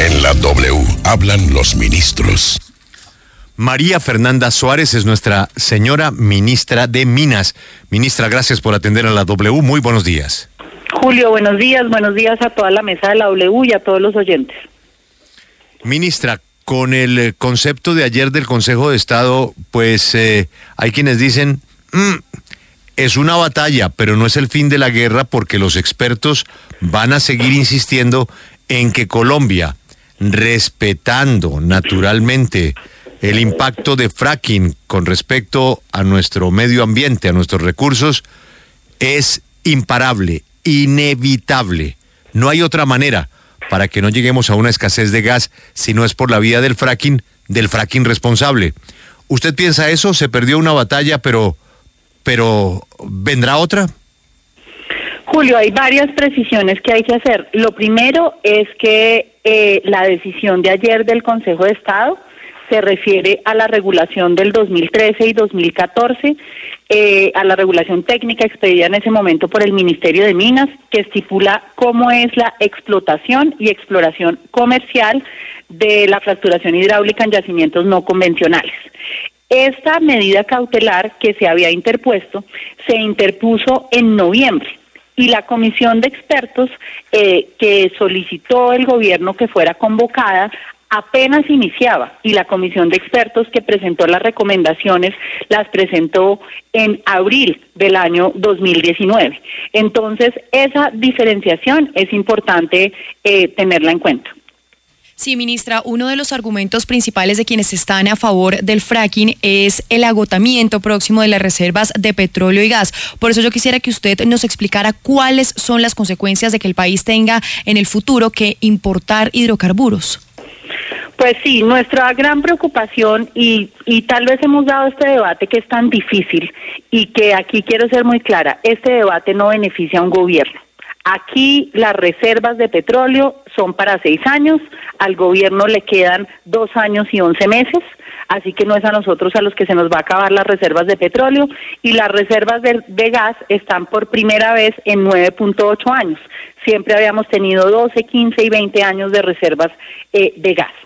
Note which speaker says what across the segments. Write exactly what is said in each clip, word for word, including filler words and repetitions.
Speaker 1: En la W hablan los ministros.
Speaker 2: María Fernanda Suárez es nuestra señora ministra de Minas. Ministra, gracias por atender a la W. Muy buenos días.
Speaker 3: Julio, buenos días. Buenos días a toda la mesa de la W y a todos los oyentes.
Speaker 2: Ministra, con el concepto de ayer del Consejo de Estado, pues eh, hay quienes dicen, mmm, es una batalla, pero no es el fin de la guerra, porque los expertos van a seguir insistiendo en que Colombia, respetando naturalmente el impacto de fracking con respecto a nuestro medio ambiente, a nuestros recursos, es imparable, inevitable. No hay otra manera para que no lleguemos a una escasez de gas si no es por la vía del fracking, del fracking responsable. ¿Usted piensa eso? ¿Se perdió una batalla, pero, pero vendrá otra?
Speaker 3: Julio, hay varias precisiones que hay que hacer. Lo primero es que eh, la decisión de ayer del Consejo de Estado se refiere a la regulación del dos mil trece y dos mil catorce, eh, a la regulación técnica expedida en ese momento por el Ministerio de Minas, que estipula cómo es la explotación y exploración comercial de la fracturación hidráulica en yacimientos no convencionales. Esta medida cautelar que se había interpuesto se interpuso en noviembre. Y la comisión de expertos eh, que solicitó el gobierno que fuera convocada apenas iniciaba, y la comisión de expertos que presentó las recomendaciones las presentó en abril del año dos mil diecinueve. Entonces, esa diferenciación es importante eh, tenerla en cuenta.
Speaker 4: Sí, ministra, uno de los argumentos principales de quienes están a favor del fracking es el agotamiento próximo de las reservas de petróleo y gas. Por eso yo quisiera que usted nos explicara cuáles son las consecuencias de que el país tenga en el futuro que importar hidrocarburos.
Speaker 3: Pues sí, nuestra gran preocupación, y, y tal vez hemos dado este debate que es tan difícil, y que aquí quiero ser muy clara, este debate no beneficia a un gobierno. Aquí las reservas de petróleo son para seis años, al gobierno le quedan dos años y once meses, así que no es a nosotros a los que se nos va a acabar las reservas de petróleo, y las reservas de, de gas están por primera vez en nueve punto ocho años. Siempre habíamos tenido doce, quince y veinte años de reservas eh, de gas.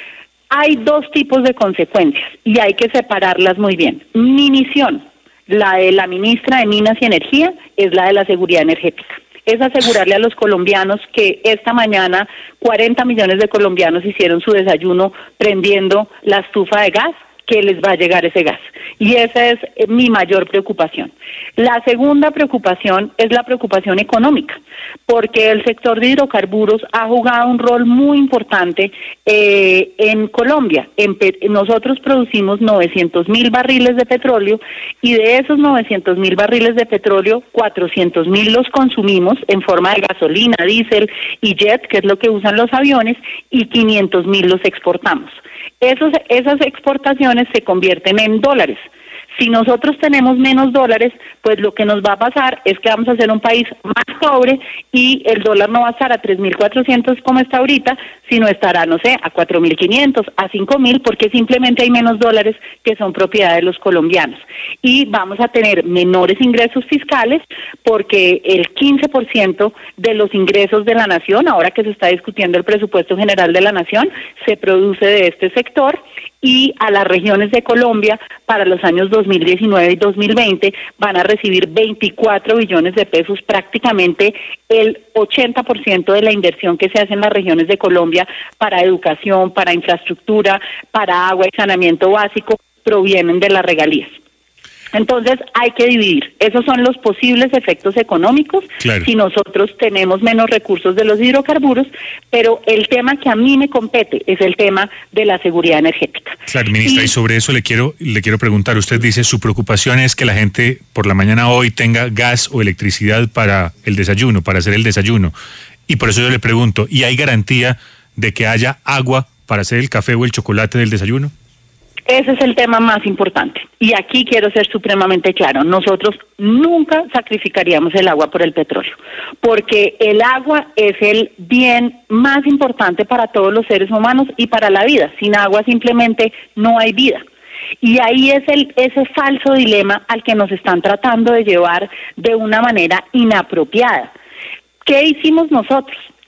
Speaker 3: Hay dos tipos de consecuencias y hay que separarlas muy bien. Mi misión, la de la ministra de Minas y Energía, es la de la seguridad energética. Es asegurarle a los colombianos que esta mañana cuarenta millones de colombianos hicieron su desayuno prendiendo la estufa de gas, que les va a llegar ese gas. Y esa es mi mayor preocupación. La segunda preocupación es la preocupación económica, porque el sector de hidrocarburos ha jugado un rol muy importante eh, en Colombia. En nosotros producimos novecientos mil barriles de petróleo, y de esos novecientos mil barriles de petróleo, cuatrocientos mil los consumimos en forma de gasolina, diésel y jet, que es lo que usan los aviones, y quinientos mil los exportamos. Esos, esas exportaciones se convierten en dólares. Si nosotros tenemos menos dólares, pues lo que nos va a pasar es que vamos a ser un país más pobre, y el dólar no va a estar a tres mil cuatrocientos como está ahorita, sino estará, no sé, a cuatro mil quinientos, a cinco mil, porque simplemente hay menos dólares que son propiedad de los colombianos. Y vamos a tener menores ingresos fiscales, porque el quince por ciento de los ingresos de la nación, ahora que se está discutiendo el presupuesto general de la nación, se produce de este sector, y a las regiones de Colombia para los años dos mil diecinueve y dos mil veinte van a recibir veinticuatro billones de pesos, prácticamente el ochenta por ciento de la inversión que se hace en las regiones de Colombia para educación, para infraestructura, para agua y saneamiento básico, provienen de las regalías. Entonces hay que dividir. Esos son los posibles efectos económicos, claro, si nosotros tenemos menos recursos de los hidrocarburos, pero el tema que a mí me compete es el tema de la seguridad energética.
Speaker 5: Claro, ministra, y, y sobre eso le quiero le quiero preguntar. Usted dice su preocupación es que la gente por la mañana hoy tenga gas o electricidad para el desayuno, para hacer el desayuno. Y por eso yo le pregunto, ¿y hay garantía de que haya agua para hacer el café o el chocolate del desayuno?
Speaker 3: Ese es el tema más importante. Y aquí quiero ser supremamente claro. Nosotros nunca sacrificaríamos el agua por el petróleo, porque el agua es el bien más importante para todos los seres humanos y para la vida. Sin agua simplemente no hay vida. Y ahí es el ese falso dilema al que nos están tratando de llevar de una manera inapropiada. ¿Qué hicimos nosotros?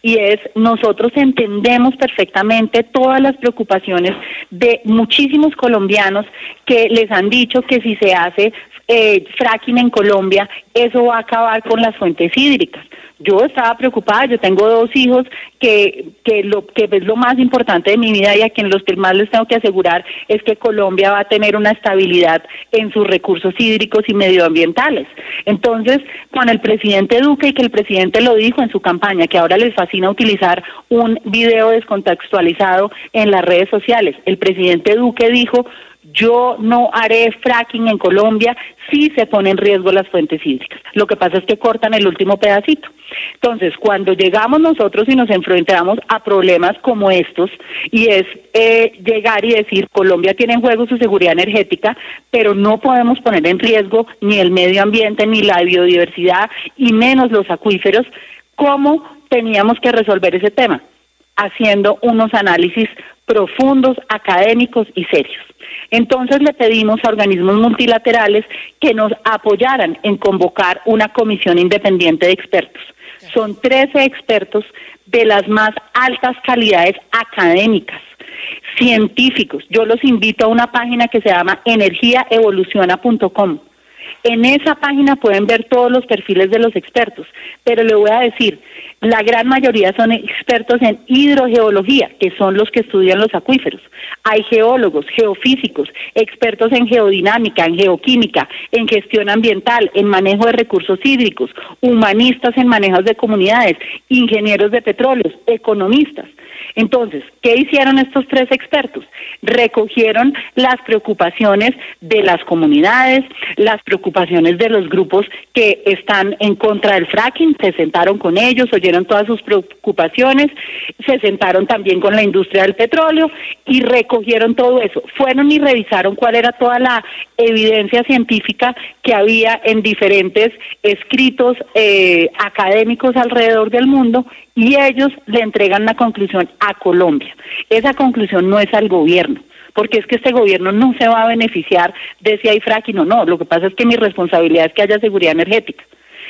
Speaker 3: y es, nosotros entendemos perfectamente todas las preocupaciones de muchísimos colombianos que les han dicho que si se hace eh, fracking en Colombia, eso va a acabar con las fuentes hídricas. Yo estaba preocupada, yo tengo dos hijos que que lo que es lo más importante de mi vida y a quien los que más les tengo que asegurar es que Colombia va a tener una estabilidad en sus recursos hídricos y medioambientales. Entonces, con el presidente Duque, y que el presidente lo dijo en su campaña, que ahora les fascina utilizar un video descontextualizado en las redes sociales, el presidente Duque dijo: yo no haré fracking en Colombia si se pone en riesgo las fuentes hídricas. Lo que pasa es que cortan el último pedacito. Entonces, cuando llegamos nosotros y nos enfrentamos a problemas como estos, y es eh, llegar y decir, Colombia tiene en juego su seguridad energética, pero no podemos poner en riesgo ni el medio ambiente, ni la biodiversidad, y menos los acuíferos, ¿cómo teníamos que resolver ese tema? Haciendo unos análisis profundos, académicos y serios. Entonces le pedimos a organismos multilaterales que nos apoyaran en convocar una comisión independiente de expertos. Son trece expertos de las más altas calidades académicas, científicos. Yo los invito a una página que se llama energía evoluciona punto com. En esa página pueden ver todos los perfiles de los expertos, pero le voy a decir, la gran mayoría son expertos en hidrogeología, que son los que estudian los acuíferos. Hay geólogos, geofísicos, expertos en geodinámica, en geoquímica, en gestión ambiental, en manejo de recursos hídricos, humanistas en manejos de comunidades, ingenieros de petróleos, economistas. Entonces, ¿qué hicieron estos tres expertos? Recogieron las preocupaciones de las comunidades, las preocupaciones de los grupos que están en contra del fracking, se sentaron con ellos, oyeron todas sus preocupaciones, se sentaron también con la industria del petróleo y recogieron todo eso. Fueron y revisaron cuál era toda la evidencia científica que había en diferentes escritos eh, académicos alrededor del mundo, y ellos le entregan la conclusión a Colombia. Esa conclusión no es al gobierno, porque es que este gobierno no se va a beneficiar de si hay fracking o no. Lo que pasa es que mi responsabilidad es que haya seguridad energética.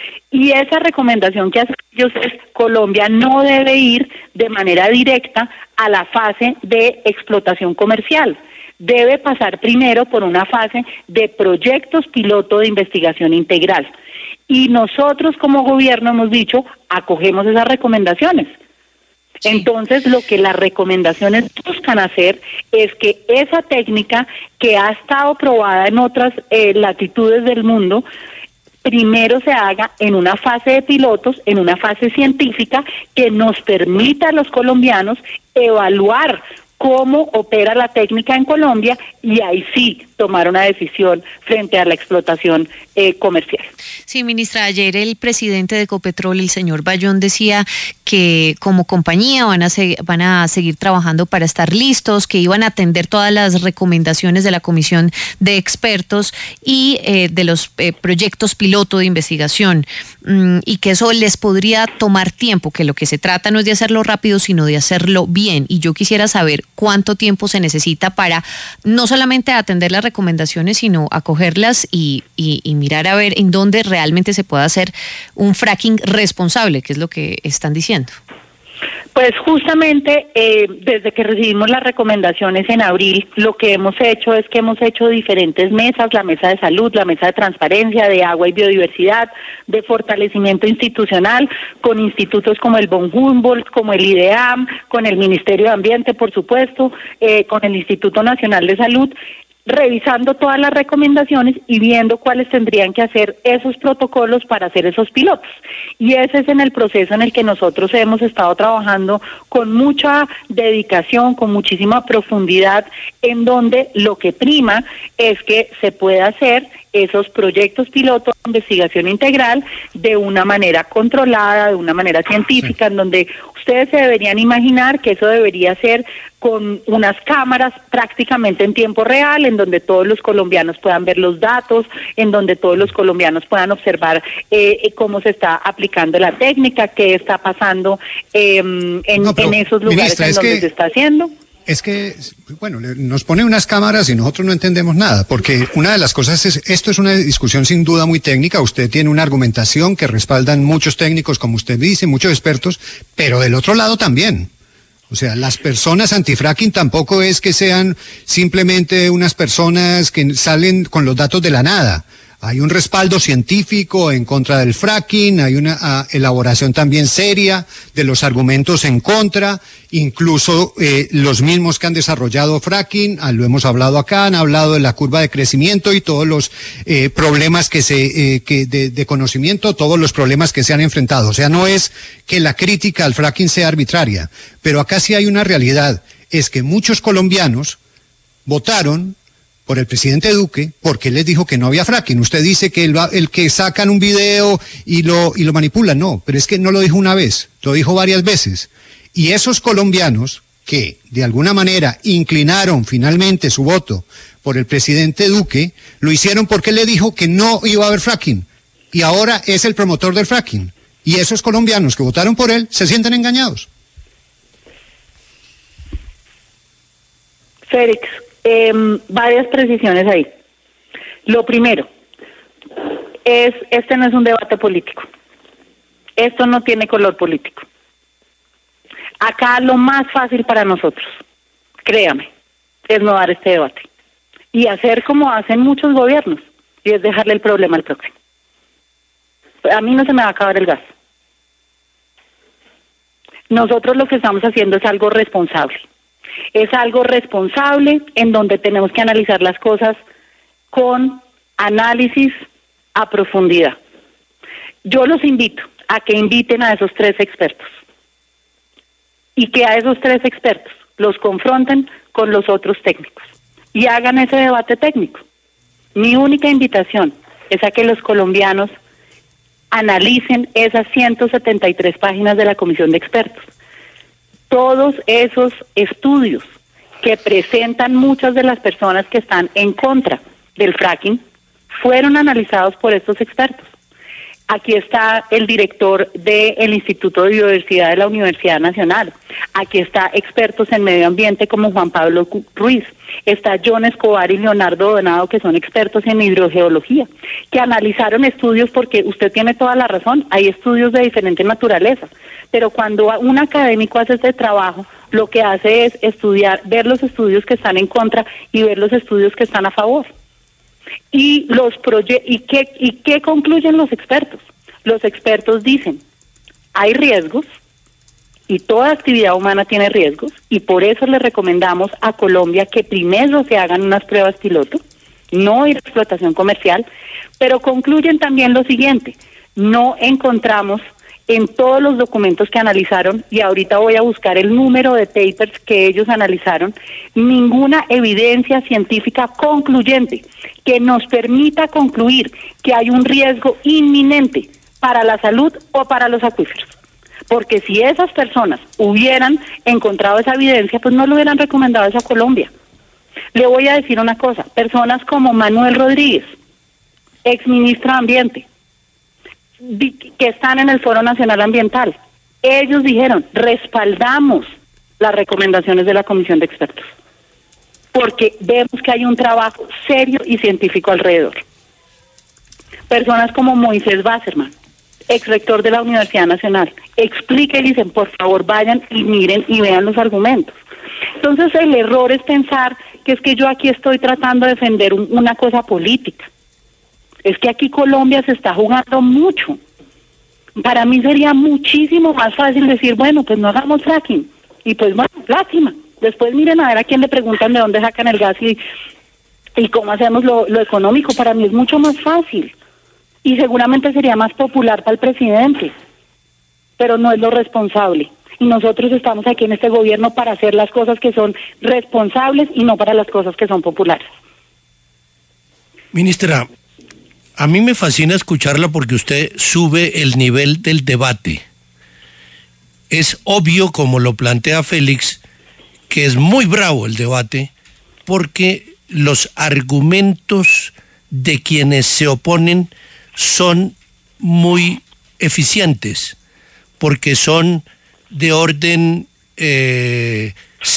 Speaker 3: Y esa recomendación que hacen ellos es: Colombia no debe ir de manera directa a la fase de explotación comercial. Debe pasar primero por una fase de proyectos piloto de investigación integral. Y nosotros como gobierno hemos dicho, acogemos esas recomendaciones. Sí. Entonces, lo que las recomendaciones buscan hacer es que esa técnica que ha estado probada en otras eh, latitudes del mundo, primero se haga en una fase de pilotos, en una fase científica que nos permita a los colombianos evaluar cómo opera la técnica en Colombia, y ahí sí tomar una decisión frente a la explotación eh, comercial.
Speaker 6: Sí, ministra, ayer el presidente de Ecopetrol, el señor Bayón, decía que como compañía van a, se, van a seguir trabajando para estar listos, que iban a atender todas las recomendaciones de la comisión de expertos y eh, de los eh, proyectos piloto de investigación, mm, y que eso les podría tomar tiempo, que lo que se trata no es de hacerlo rápido, sino de hacerlo bien. Y yo quisiera saber cuánto tiempo se necesita para no solamente atender las recomendaciones, sino acogerlas y, y, y mirar a ver en dónde realmente se puede hacer un fracking responsable, que es lo que están diciendo.
Speaker 3: Pues justamente eh, desde que recibimos las recomendaciones en abril, lo que hemos hecho es que hemos hecho diferentes mesas: la mesa de salud, la mesa de transparencia, de agua y biodiversidad, de fortalecimiento institucional, con institutos como el von Humboldt, como el IDEAM, con el Ministerio de Ambiente, por supuesto, eh, con el Instituto Nacional de Salud, revisando todas las recomendaciones y viendo cuáles tendrían que hacer esos protocolos para hacer esos pilotos. Y ese es en el proceso en el que nosotros hemos estado trabajando con mucha dedicación, con muchísima profundidad, en donde lo que prima es que se pueda hacer esos proyectos pilotos de investigación integral de una manera controlada, de una manera científica, sí. En donde ustedes se deberían imaginar que eso debería ser con unas cámaras prácticamente en tiempo real, en donde todos los colombianos puedan ver los datos, en donde todos los colombianos puedan observar eh, cómo se está aplicando la técnica, qué está pasando eh, en, no, pero, en esos lugares ministra, en donde que... se está haciendo.
Speaker 7: Es que, bueno, nos pone unas cámaras y nosotros no entendemos nada, porque una de las cosas es, esto es una discusión sin duda muy técnica, usted tiene una argumentación que respaldan muchos técnicos, como usted dice, muchos expertos, pero del otro lado también. O sea, las personas antifracking tampoco es que sean simplemente unas personas que salen con los datos de la nada. Hay un respaldo científico en contra del fracking, hay una uh, elaboración también seria de los argumentos en contra, incluso eh, los mismos que han desarrollado fracking, ah, lo hemos hablado acá, han hablado de la curva de crecimiento y todos los eh, problemas que se, eh, que de, de conocimiento, todos los problemas que se han enfrentado. O sea, no es que la crítica al fracking sea arbitraria, pero acá sí hay una realidad, es que muchos colombianos votaron por el presidente Duque, porque él les dijo que no había fracking. Usted dice que el, el que sacan un video y lo, y lo manipulan, no, pero es que no lo dijo una vez, lo dijo varias veces. Y esos colombianos que de alguna manera inclinaron finalmente su voto por el presidente Duque, lo hicieron porque él le dijo que no iba a haber fracking. Y ahora es el promotor del fracking. Y esos colombianos que votaron por él se sienten engañados.
Speaker 3: Félix, eh, varias precisiones ahí. Lo primero, es este no es un debate político. Esto no tiene color político. Acá lo más fácil para nosotros, créame, es no dar este debate. Y hacer como hacen muchos gobiernos, y es dejarle el problema al próximo. A mí no se me va a acabar el gas. Nosotros lo que estamos haciendo es algo responsable. Es algo responsable en donde tenemos que analizar las cosas con análisis a profundidad. Yo los invito a que inviten a esos tres expertos y que a esos tres expertos los confronten con los otros técnicos y hagan ese debate técnico. Mi única invitación es a que los colombianos analicen esas ciento setenta y tres páginas de la Comisión de Expertos. Todos esos estudios que presentan muchas de las personas que están en contra del fracking fueron analizados por estos expertos. Aquí está el director del Instituto de Biodiversidad de la Universidad Nacional. Aquí está expertos en medio ambiente como Juan Pablo Ruiz. Está John Escobar y Leonardo Donado, que son expertos en hidrogeología, que analizaron estudios, porque usted tiene toda la razón, hay estudios de diferente naturaleza, pero cuando un académico hace este trabajo, lo que hace es estudiar, ver los estudios que están en contra y ver los estudios que están a favor. Y los proye- y qué y qué concluyen los expertos. Los expertos dicen, hay riesgos y toda actividad humana tiene riesgos, y por eso le recomendamos a Colombia que primero se hagan unas pruebas piloto, no ir a explotación comercial, pero concluyen también lo siguiente: no encontramos en todos los documentos que analizaron, y ahorita voy a buscar el número de papers que ellos analizaron, ninguna evidencia científica concluyente que nos permita concluir que hay un riesgo inminente para la salud o para los acuíferos. Porque si esas personas hubieran encontrado esa evidencia, pues no lo hubieran recomendado eso a Colombia. Le voy a decir una cosa: personas como Manuel Rodríguez, exministro de Ambiente, que están en el Foro Nacional Ambiental, ellos dijeron, respaldamos las recomendaciones de la Comisión de Expertos, porque vemos que hay un trabajo serio y científico alrededor. Personas como Moisés Wasserman, ex rector de la Universidad Nacional, explica y dicen, por favor vayan y miren y vean los argumentos. Entonces el error es pensar que es que yo aquí estoy tratando de defender un, una cosa política. Es que aquí Colombia se está jugando mucho. Para mí sería muchísimo más fácil decir, bueno, pues no hagamos fracking. Y pues bueno, lástima. Después miren a ver a quién le preguntan de dónde sacan el gas y, y cómo hacemos lo, lo económico. Para mí es mucho más fácil. Y seguramente sería más popular para el presidente. Pero no es lo responsable. Y nosotros estamos aquí en este gobierno para hacer las cosas que son responsables y no para las cosas que son populares.
Speaker 8: Ministra, a mí me fascina escucharla porque usted sube el nivel del debate. Es obvio, como lo plantea Félix, que es muy bravo el debate porque los argumentos de quienes se oponen son muy eficientes, porque son de orden eh,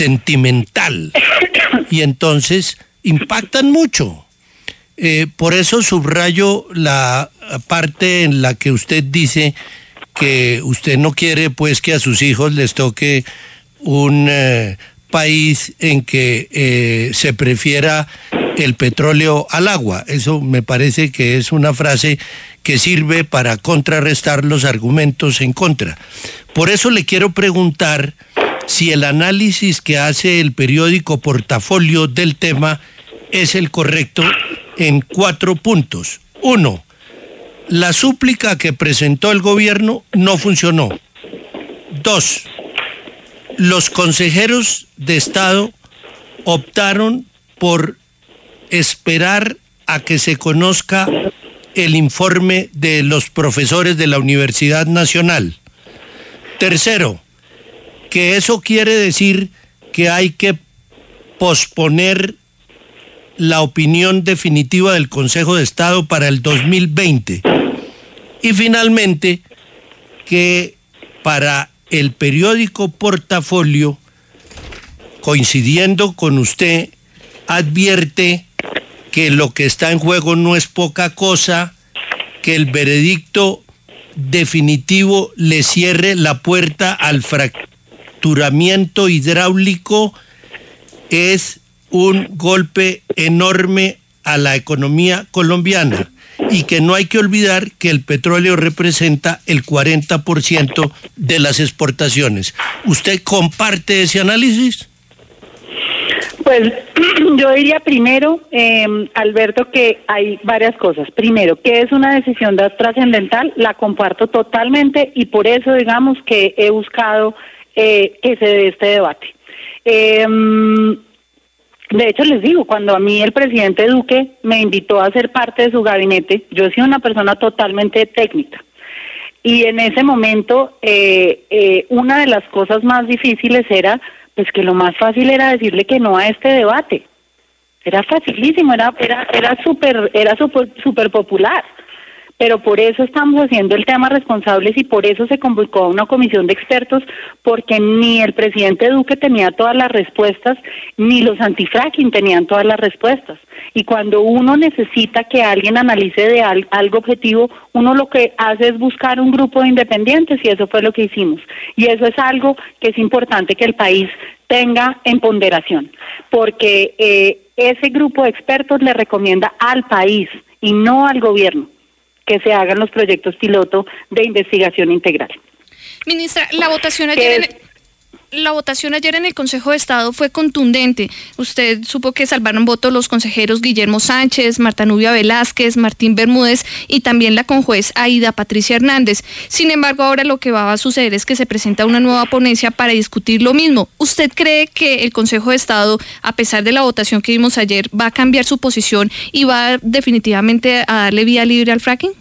Speaker 8: sentimental y entonces impactan mucho. Eh, por eso subrayo la parte en la que usted dice que usted no quiere pues que a sus hijos les toque un eh, país en que eh, se prefiera el petróleo al agua. Eso me parece que es una frase que sirve para contrarrestar los argumentos en contra. Por eso le quiero preguntar si el análisis que hace el periódico Portafolio del tema es el correcto en cuatro puntos. Uno, la súplica que presentó el gobierno no funcionó. Dos, los consejeros de Estado optaron por esperar a que se conozca el informe de los profesores de la Universidad Nacional. Tercero, que eso quiere decir que hay que posponer la opinión definitiva del Consejo de Estado para el dos mil veinte. Y finalmente, que para el periódico Portafolio, coincidiendo con usted, advierte que lo que está en juego no es poca cosa, que el veredicto definitivo le cierre la puerta al fracturamiento hidráulico, es un golpe enorme a la economía colombiana y que no hay que olvidar que el petróleo representa el cuarenta por ciento de las exportaciones. ¿Usted comparte ese análisis?
Speaker 3: Pues yo diría primero, eh, Alberto, que hay varias cosas. Primero, que es una decisión trascendental, la comparto totalmente y por eso digamos que he buscado eh, que se dé este debate. Eh, de hecho, les digo, cuando a mí el presidente Duque me invitó a ser parte de su gabinete, yo soy una persona totalmente técnica. Y en ese momento, eh, eh, una de las cosas más difíciles era pues que lo más fácil era decirle que no a este debate. Era facilísimo, era era era súper era súper super popular. Pero por eso estamos haciendo el tema responsables y por eso se convocó a una comisión de expertos, porque ni el presidente Duque tenía todas las respuestas, ni los antifracking tenían todas las respuestas. Y cuando uno necesita que alguien analice de al, algo objetivo, uno lo que hace es buscar un grupo de independientes y eso fue lo que hicimos. Y eso es algo que es importante que el país tenga en ponderación, porque eh, ese grupo de expertos le recomienda al país y no al gobierno que se hagan los proyectos piloto de investigación integral.
Speaker 9: Ministra, la votación ayer en, la votación ayer en el Consejo de Estado fue contundente. Usted supo que salvaron votos los consejeros Guillermo Sánchez, Marta Nubia Velázquez, Martín Bermúdez y también la conjuez Aida Patricia Hernández. Sin embargo, ahora lo que va a suceder es que se presenta una nueva ponencia para discutir lo mismo. ¿Usted cree que el Consejo de Estado, a pesar de la votación que vimos ayer, va a cambiar su posición y va definitivamente a darle vía libre al fracking?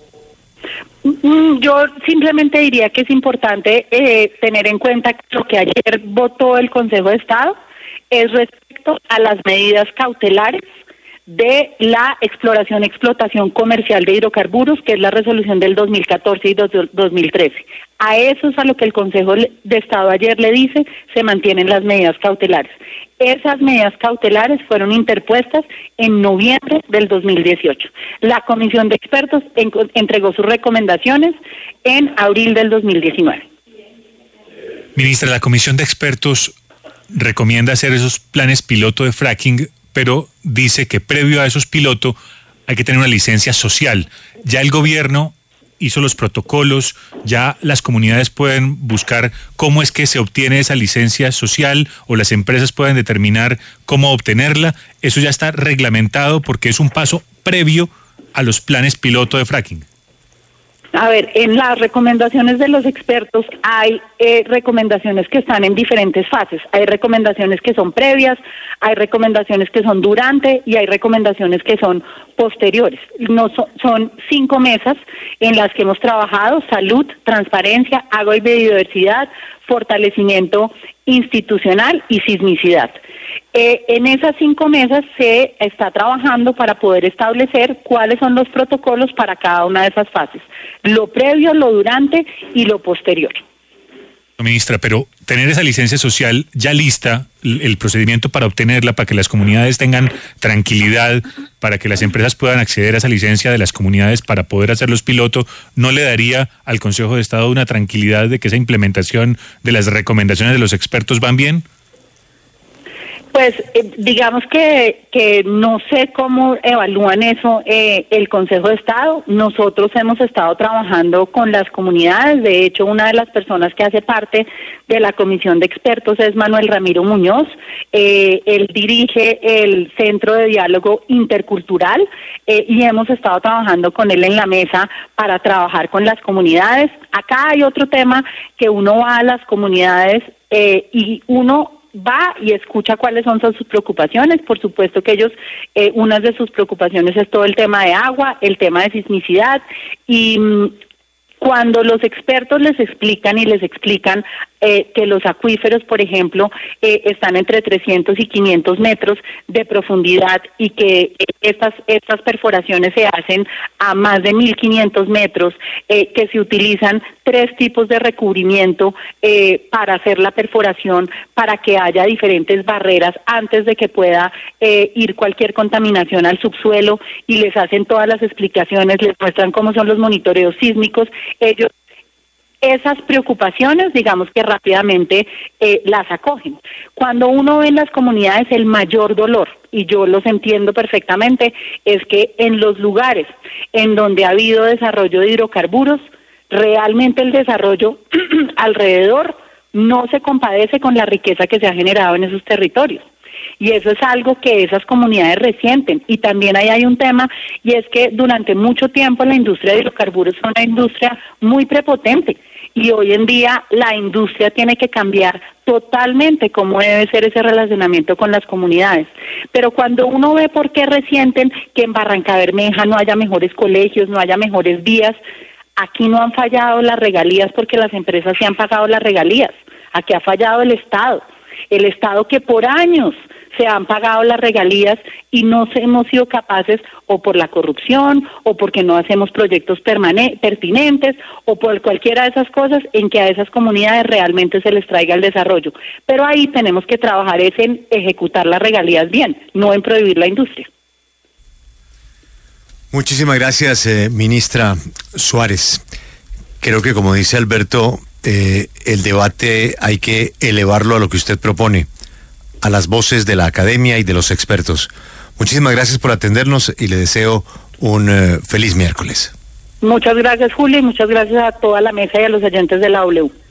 Speaker 3: Yo simplemente diría que es importante eh, tener en cuenta que lo que ayer votó el Consejo de Estado es respecto a las medidas cautelares de la exploración y explotación comercial de hidrocarburos, que es la resolución del dos mil catorce y dos mil trece. A eso es a lo que el Consejo de Estado ayer le dice, se mantienen las medidas cautelares. Esas medidas cautelares fueron interpuestas en noviembre del dos mil dieciocho. La Comisión de Expertos en, entregó sus recomendaciones en abril del dos mil diecinueve.
Speaker 5: Ministra, la Comisión de Expertos recomienda hacer esos planes piloto de fracking, pero dice que previo a esos pilotos hay que tener una licencia social. Ya el gobierno hizo los protocolos, ya las comunidades pueden buscar cómo es que se obtiene esa licencia social o las empresas pueden determinar cómo obtenerla. Eso ya está reglamentado porque es un paso previo a los planes piloto de fracking.
Speaker 3: A ver, en las recomendaciones de los expertos hay eh, recomendaciones que están en diferentes fases. Hay recomendaciones que son previas, hay recomendaciones que son durante y hay recomendaciones que son posteriores. No so, son cinco mesas en las que hemos trabajado: salud, transparencia, agua y biodiversidad, fortalecimiento institucional y sismicidad. Eh, en esas cinco mesas se está trabajando para poder establecer cuáles son los protocolos para cada una de esas fases, lo previo, lo durante y lo posterior.
Speaker 5: Ministra, pero tener esa licencia social ya lista, el procedimiento para obtenerla, para que las comunidades tengan tranquilidad, para que las empresas puedan acceder a esa licencia de las comunidades para poder hacerlos piloto, ¿no le daría al Consejo de Estado una tranquilidad de que esa implementación de las recomendaciones de los expertos van bien?
Speaker 3: Pues eh, digamos que, que no sé cómo evalúan eso eh, el Consejo de Estado. Nosotros hemos estado trabajando con las comunidades. De hecho, una de las personas que hace parte de la comisión de expertos es Manuel Ramiro Muñoz. Eh, él dirige el Centro de Diálogo Intercultural eh, y hemos estado trabajando con él en la mesa para trabajar con las comunidades. Acá hay otro tema que uno va a las comunidades eh, y uno va y escucha cuáles son sus preocupaciones. Por supuesto que ellos, eh, una de sus preocupaciones es todo el tema de agua, el tema de sismicidad, y mmm, cuando los expertos les explican y les explican eh, que los acuíferos, por ejemplo, eh, están entre trescientos y quinientos metros de profundidad y que eh, estas estas perforaciones se hacen a más de mil quinientos metros, eh, que se utilizan tres tipos de recubrimiento eh, para hacer la perforación, para que haya diferentes barreras antes de que pueda eh, ir cualquier contaminación al subsuelo, y les hacen todas las explicaciones, les muestran cómo son los monitoreos sísmicos. Ellos esas preocupaciones, digamos que rápidamente eh, las acogen. Cuando uno ve en las comunidades el mayor dolor, y yo los entiendo perfectamente, es que en los lugares en donde ha habido desarrollo de hidrocarburos, realmente el desarrollo alrededor no se compadece con la riqueza que se ha generado en esos territorios. Y eso es algo que esas comunidades resienten. Y también ahí hay un tema, y es que durante mucho tiempo la industria de hidrocarburos fue una industria muy prepotente, y hoy en día la industria tiene que cambiar totalmente cómo debe ser ese relacionamiento con las comunidades. Pero cuando uno ve por qué resienten que en Barranca Bermeja no haya mejores colegios, no haya mejores vías, aquí no han fallado las regalías porque las empresas se han pagado las regalías. Aquí ha fallado el Estado. El Estado que por años se han pagado las regalías y no hemos sido capaces, o por la corrupción, o porque no hacemos proyectos pertinentes, o por cualquiera de esas cosas, en que a esas comunidades realmente se les traiga el desarrollo. Pero ahí tenemos que trabajar es en ejecutar las regalías bien, no en prohibir la industria.
Speaker 2: Muchísimas gracias, eh, ministra Suárez. Creo que, como dice Alberto, eh, el debate hay que elevarlo a lo que usted propone, a las voces de la academia y de los expertos. Muchísimas gracias por atendernos y le deseo un uh, feliz miércoles.
Speaker 3: Muchas gracias, Julio, y muchas gracias a toda la mesa y a los oyentes de la W.